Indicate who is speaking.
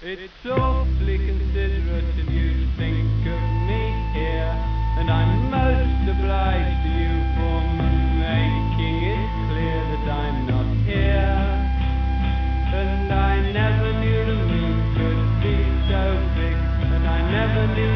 Speaker 1: It's awfully considerate of you to think of me here, and I'm most obliged to you for making it clear that I'm not here. And I never knew the moon could be so big, and I never knew